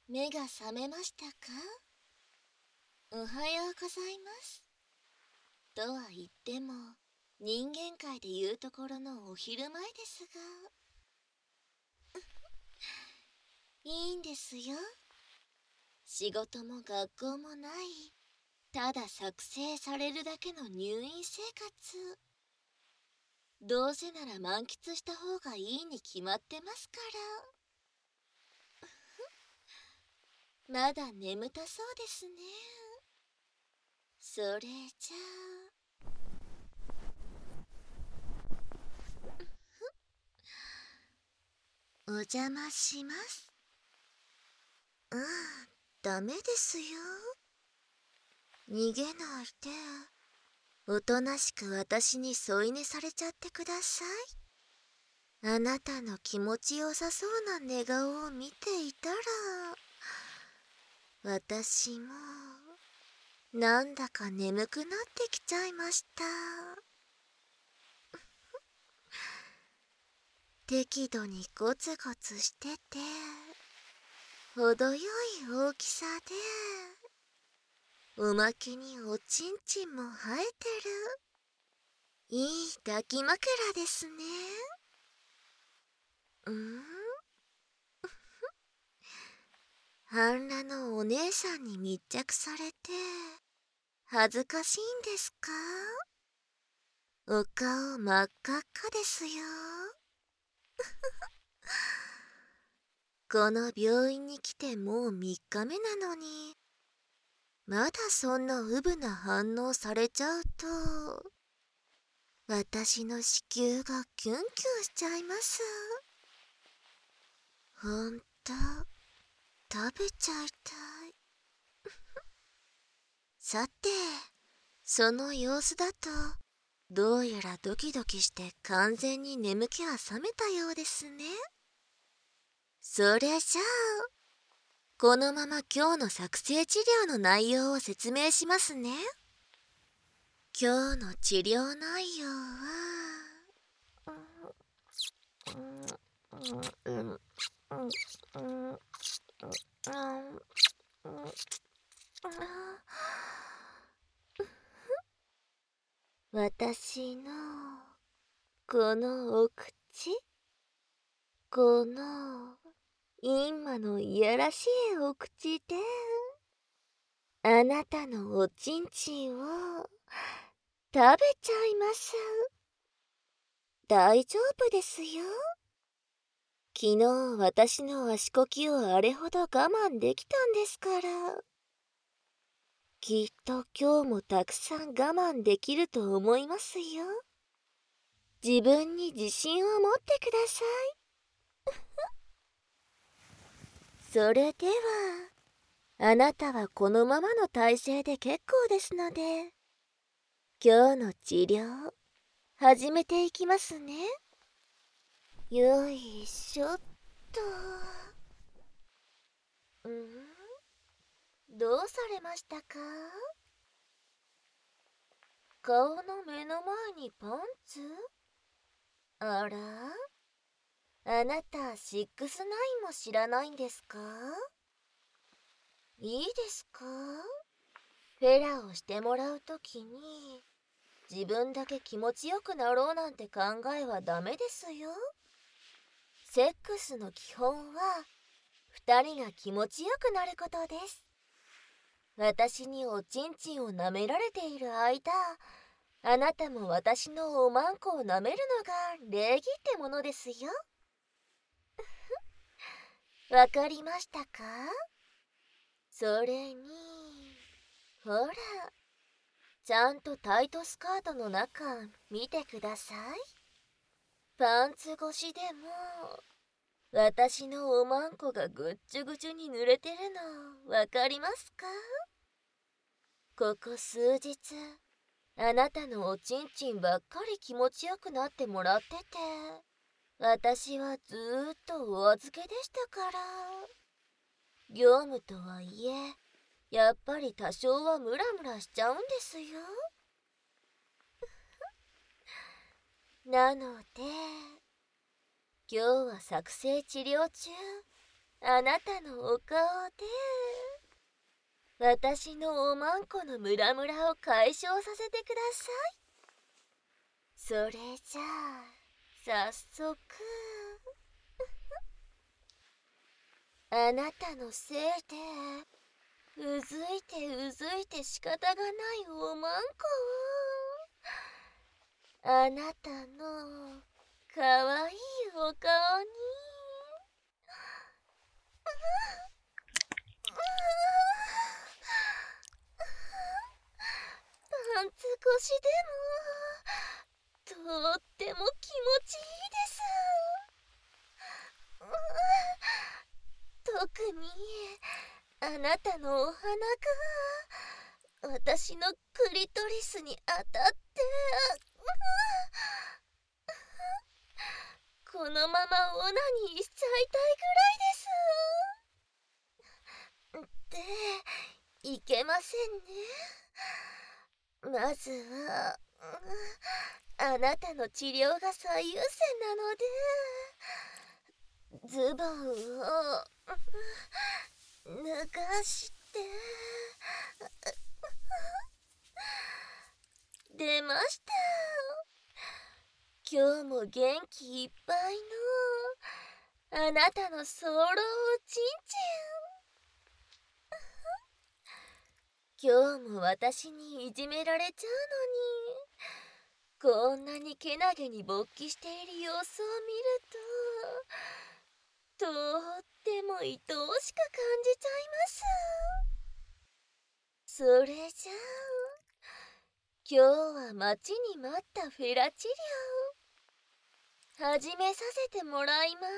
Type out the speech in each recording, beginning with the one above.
目が覚めましたか？おはようございます。とは言っても、人間界でいうところのお昼前ですが、いいんですよ。仕事も学校もない、ただ作成されるだけの入院生活。どうせなら満喫した方がいいに決まってますから。まだ眠たそうですね。それじゃあ、お邪魔します。ダメですよ。逃げないで。おとなしく私に添い寝されちゃってください。あなたの気持ちよさそうな寝顔を見ていたら、私も、なんだか眠くなってきちゃいました。適度にゴツゴツしてて、程よい大きさで、おまけにおちんちんも生えてる。いい抱き枕ですね。半裸のお姉さんに密着されて、恥ずかしいんですか？お顔真っ赤っかですよ。この病院に来てもう3日目なのに、まだそんなうぶな反応されちゃうと、私の子宮がキュンキュンしちゃいます。ほんと、食べちゃいたい。さて、その様子だと、どうやらドキドキして完全に眠気は覚めたようですね。それじゃあ、このまま今日の作成治療の内容を説明しますね。今日の治療内容は、私のこのお口、この今のいやらしいお口で、あなたのおちんちんを食べちゃいます。大丈夫ですよ。昨日私の足こきをあれほど我慢できたんですから。きっと今日もたくさん我慢できると思いますよ。自分に自信を持ってください。それでは、あなたはこのままの体勢で結構ですので、今日の治療、始めていきますね。よいしょっと。どうされましたか？顔の目の前にパンツ？あら？あなた6-9も知らないんですか？いいですか？フェラをしてもらうときに、自分だけ気持ちよくなろうなんて考えはダメですよ。セックスの基本は、2人が気持ちよくなることです。私におちんちんを舐められている間、あなたも私のおまんこを舐めるのが礼儀ってものですよ。わかりましたか？それに、ほら、ちゃんとタイトスカートの中見てください。パンツ越しでも、私のおまんこがぐっちゅぐちゅに濡れてるのわかりますか？ここ数日、あなたのおちんちんばっかり気持ちよくなってもらってて、私はずーっとお預けでしたから。業務とはいえ、やっぱり多少はムラムラしちゃうんですよ。なので、今日は作成治療中、 あなたのお顔で私のおまんこのムラムラを解消させてください。それじゃあ早速あなたのせいでうずいて仕方がないおまんこをあなたのかわいいお顔にパンツ越しでもとっても気持ちいいです。特にあなたのお花が私のクリトリスに当たってこのままオナニーしちゃいたいぐらいです。っていけませんね。まずはあなたの治療が最優先なのでズボンを脱がして出ました。今日も元気いっぱいのあなたのソロチンチン。今日も私にいじめられちゃうのにこんなにけなげに勃起している様子を見るととっても愛おしく感じちゃいます。それじゃあ今日は待ちに待ったフェラ治療始めさせてもらいます。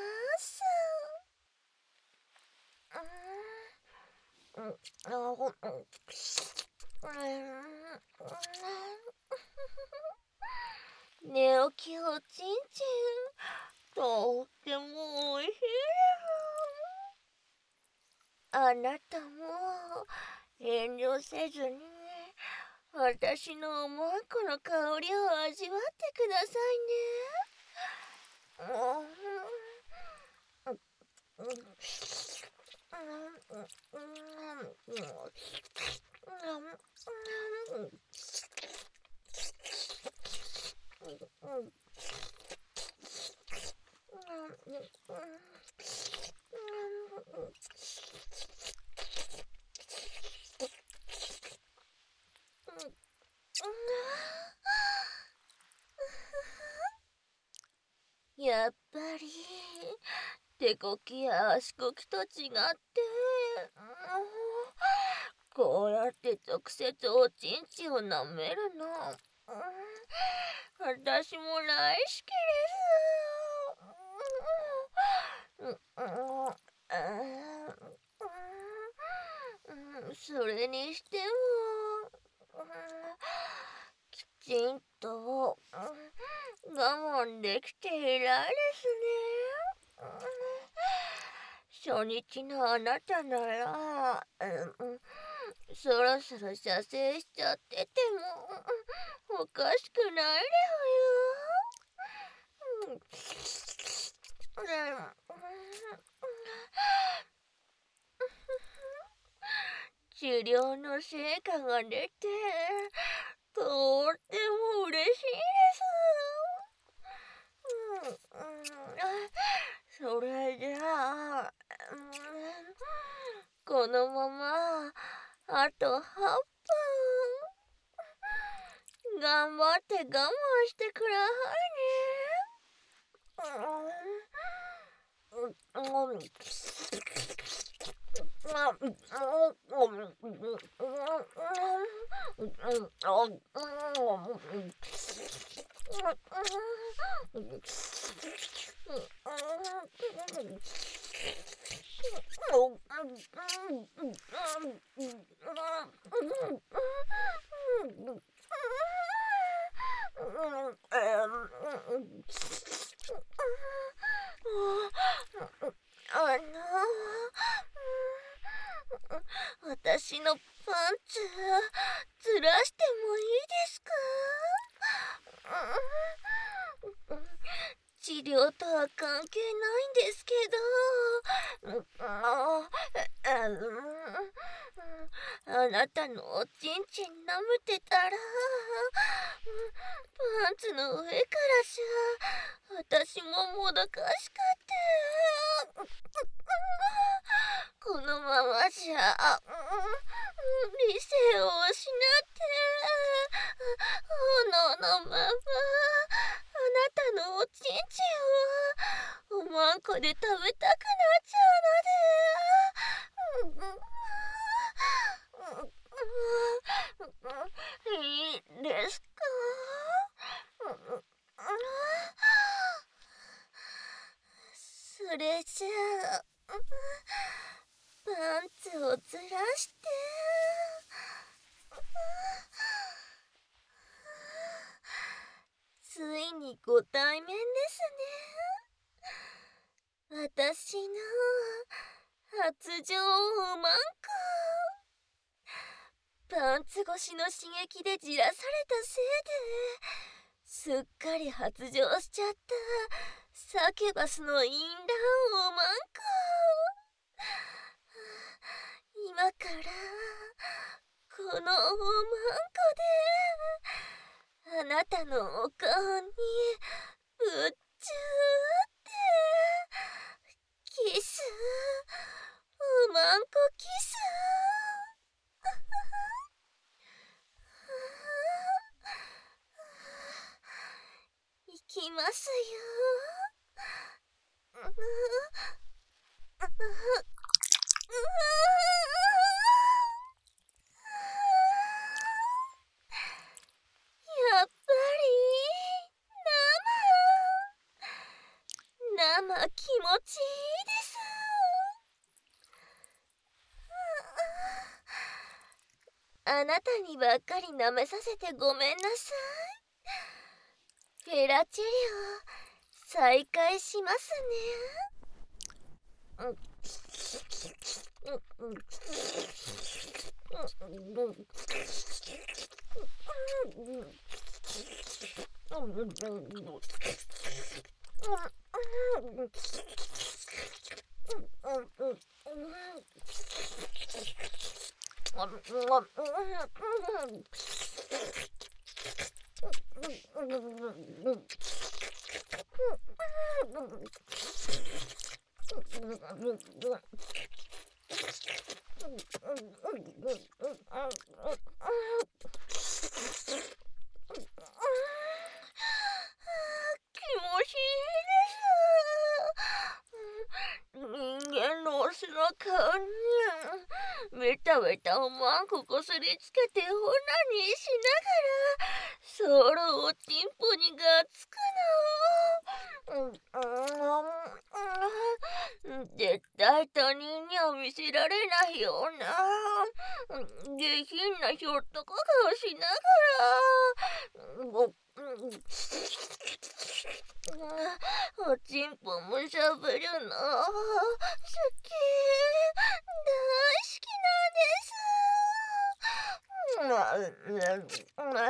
寝起きおちんちんとってもおいしいです。あなたも遠慮せずに私のおまんこの香りを味わってくださいね。やっぱり手こきや足こきと違ってこうやって直接おちんちんを舐めるの私も大好きです。それにしてもきちんと我慢できていないですね。初日のあなたならそろそろ射精しちゃっててもおかしくないですよ。治療の成果が出てとっても嬉しいです。それじゃあこのままあと8分頑張って我慢してくださいね。私のパンツずらしてもいいですか？ 治療とは関係ないんですけど、あなたのおちんちん舐めてたら、パンツの上からじゃ私ももどかしくて、このままじゃ理性を失って炎のままあなたのおちんちんをおまんこで食べたくなっちゃうので、いいですか？それじゃあパンツをずらしてついにご対面ですね。私の初情おまんこ。パンツ越しの刺激でじらされたせいですっかり発情しちゃったサキュバスの淫乱おまんこ。今からこのおまんこであなたのお顔にぶっちゅってキスおまんこキスいきますよ。やっぱり生気持ちいいです。あなたにばっかり舐めさせてごめんなさい。フェラチェリオ再開しますね。背中にベタベタおまんここすりつけてオナニーしながらソロをチンポにがっつくの。絶対他人には見せられないような下品なひょっとこ顔しながらおちんぽもしゃべるの好き大好きなんです。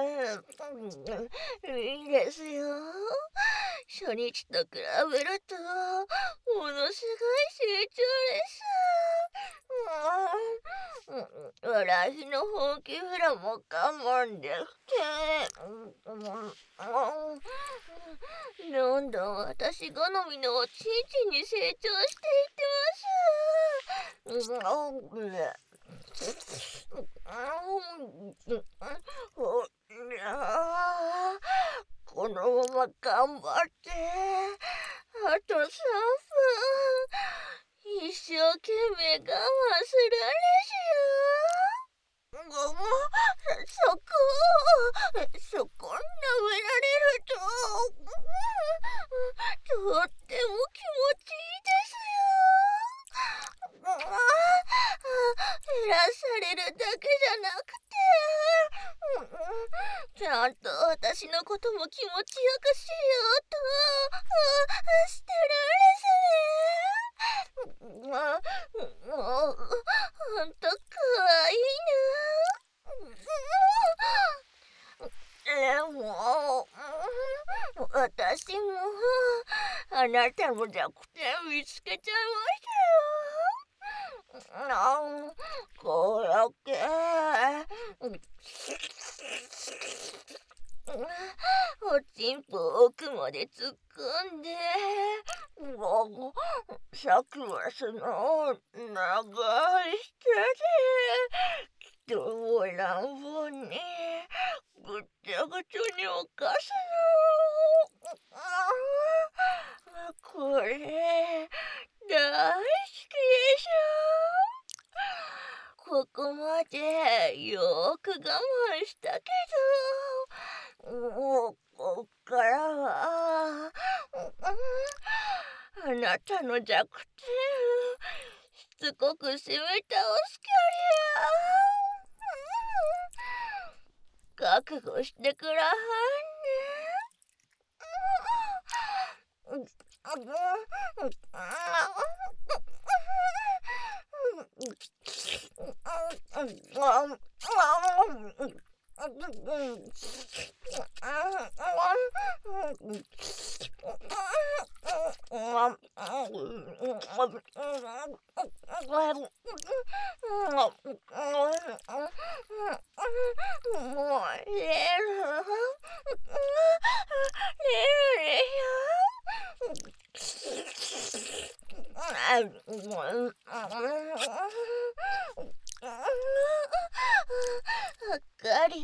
いいですよ。初日と比べるとものすごい成長です。笑いの本気フラも我慢できてどんどん私好みのおちんちんに成長していってます。このまま頑張ってあと3分一生懸命我慢するんですよ。そこ舐められるととっても気持ちいいですよ。減らされるだけじゃなくてちゃんと私のことも気持ちよくしようとしてるんですね。ほんとかわいいな。でも私もあなたの弱点見つけちゃいましたよ。こうやって。おちんぽ奥まで突っ込んで、さっきはその長い舌で人を乱暴にぐっちゃぐちゃに犯すの。これ大好きでしょ。ここまでよく我慢したけど、もうこっからはあなたの弱点しつこく攻め倒すきゃりゃ。覚悟してくらはんね。わかり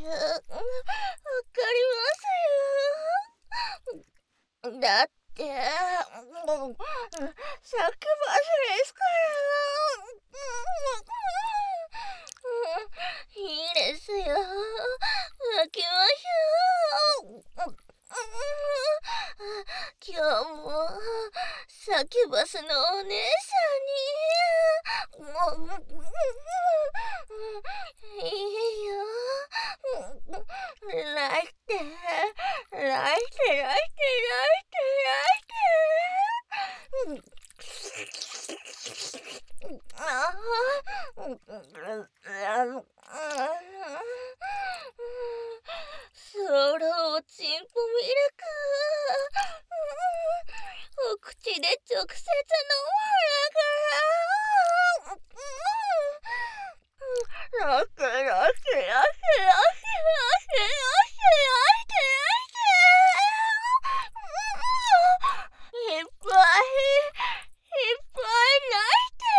ますよ。だって、さっきバスですから。いいですよ。泣きましょう。今日もサキュバスのお姉さんにいいよ。泣いてそろおちんぽミルクお口で直接飲むんだからいっぱい泣いて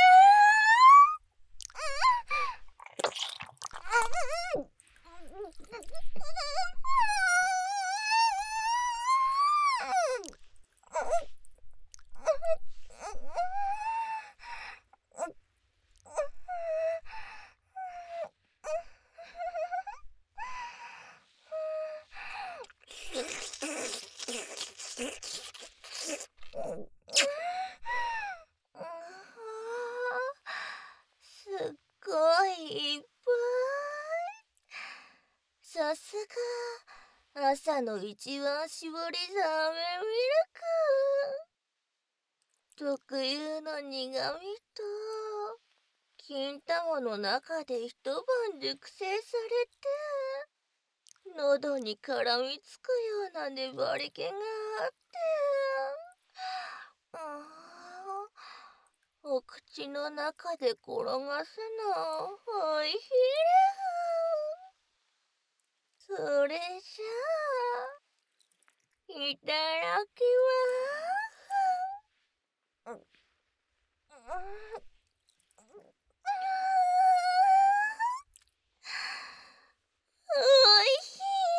すっごいいっぱい。さすが朝の一番搾りざめミルク。特有の苦みと金玉の中で一晩熟成されて喉に絡みつくような粘り気があってお口の中で転がすのおいしいです。それじゃあいただきます。おいし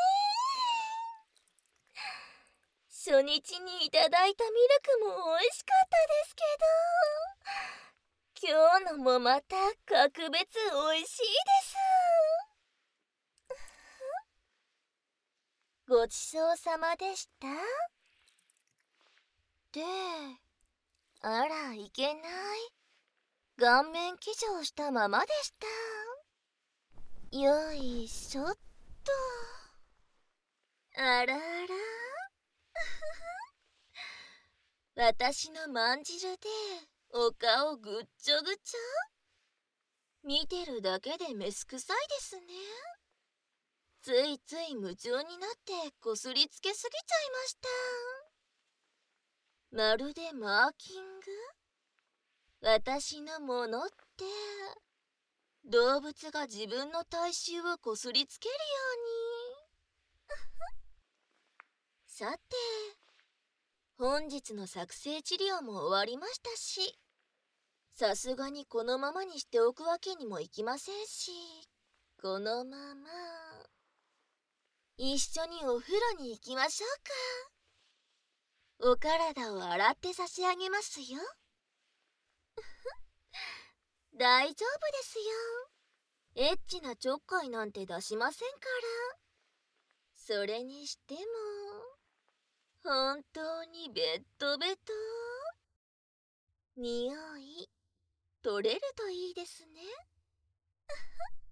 い。初日にいただいたミルクも美味しかったですけど、今日のもまた格別美味しいです。ごちそうさまでした。で、あらいけない。顔面騎乗したままでした。よいしょっと。あらあら。私のまんじるでお顔ぐっちょぐちょ。見てるだけでメス臭いですね。ついつい夢中になってこすりつけすぎちゃいました。 まるでマーキング。私のものって動物が自分の体臭をこすりつけるように。さて、本日の作成治療も終わりましたし、さすがにこのままにしておくわけにもいきませんし、このまま一緒にお風呂に行きましょうか。お体を洗って差し上げますよ。大丈夫ですよ。エッチなちょっかいなんて出しませんから。それにしても本当にベッドベト。匂い取れるといいですね。